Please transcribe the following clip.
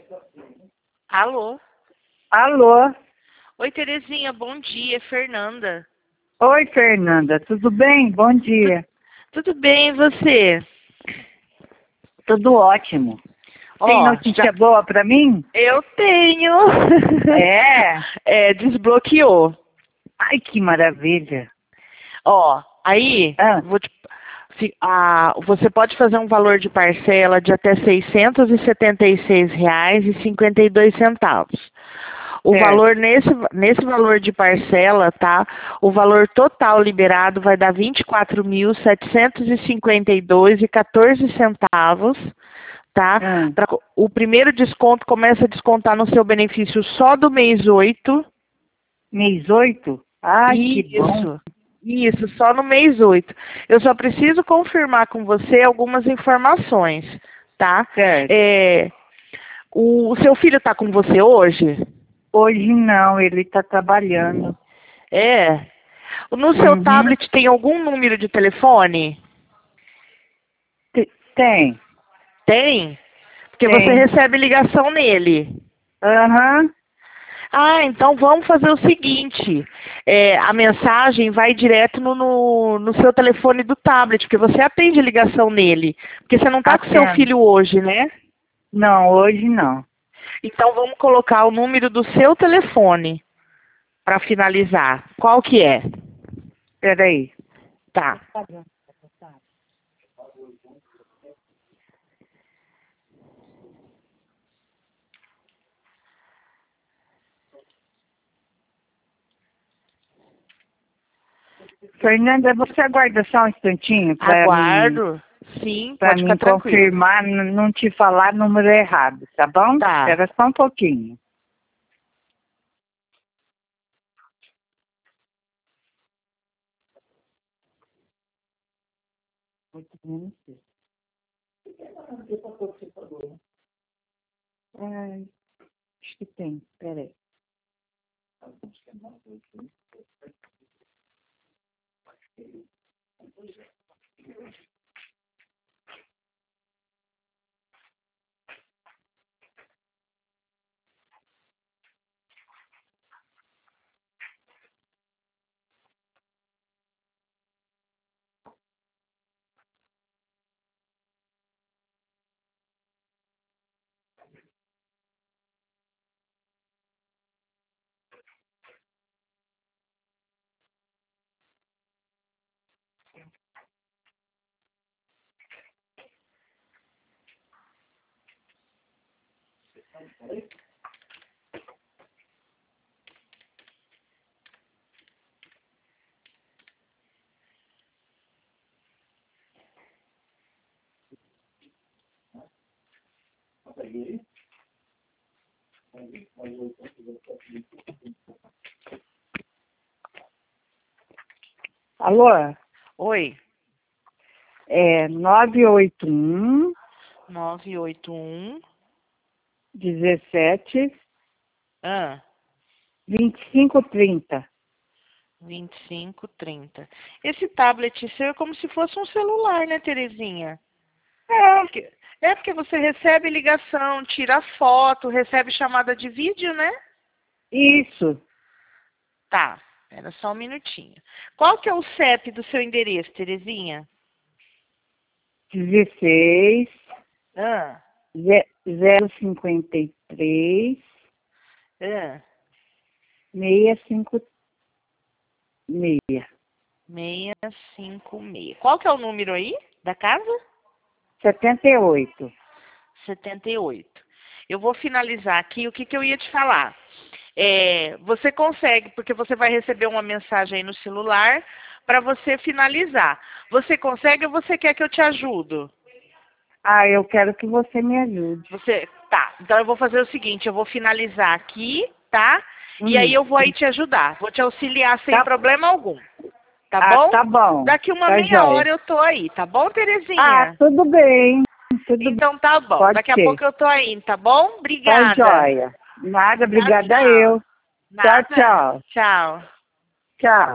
Alô? Alô? Oi, Terezinha, bom dia, Fernanda. Oi, Fernanda, tudo bem? Bom dia. Tudo bem, e você? Tudo ótimo. Tem Ó, notícia boa para mim? eu tenho. É? Desbloqueou. Ai, que maravilha. Ó, aí, Ah, você pode fazer um valor de parcela de até R$ 676,52. O certo. valor nesse valor de parcela, tá? O valor total liberado vai dar R$ 24.752,14, tá? Ah, O primeiro desconto começa a descontar no seu benefício só do mês 8. mês 8? Ai, que bom. Isso, só no mês 8. Eu só preciso confirmar com você algumas informações, tá? Certo. O seu filho está com você hoje? Hoje não, ele está trabalhando. É. No seu Uhum. tablet tem algum número de telefone? Tem, Tem? Porque você tem. recebe ligação nele. Aham. Ah, então vamos fazer o seguinte. A mensagem vai direto no seu telefone do tablet, porque você atende ligação nele. Porque você não está com seu Atendo. filho hoje, né? Não, hoje não. Então vamos colocar o número do seu telefone para finalizar. Qual que é? Peraí. Tá. Fernanda, você aguarda só um instantinho Aguardo. Sim, para pode ficar mim tranquilo. confirmar, não te falar número errado, tá bom? Tá. Espera só um pouquinho. Ai, acho que tem, peraí. Alô? Oi. É 981 981. 17 Ah, 2530. 2530. Esse tablet seu é como se fosse um celular, né, Terezinha? É, Porque- É porque você recebe ligação, tira foto, recebe chamada de vídeo, né? isso. Tá, era só um minutinho. Qual que é o CEP do seu endereço, Terezinha? 16 Ah, 053 ah, 656. 656. Qual que é o número aí da casa? 78. 78. Eu vou finalizar aqui o que eu ia te falar. Você consegue, porque você vai receber uma mensagem aí no celular para você finalizar. Você consegue ou você quer que eu te ajudo? Ah, eu quero que você me ajude. Tá. Então eu vou fazer o seguinte, eu vou finalizar aqui, tá? E aí Hum, eu vou aí te ajudar. Vou te auxiliar sem tá, problema algum. Tá bom? tá bom. Daqui uma Tá meia joia. hora eu tô aí, tá bom, Ah, Terezinha? tudo bem. Tudo bem. Então tá bom. Pode Daqui a ser. pouco eu tô aí, tá bom? Tá Obrigada. joia. Nada, Tchau, obrigada tchau. eu. Tchau, Nada. tchau. Tchau. Tchau.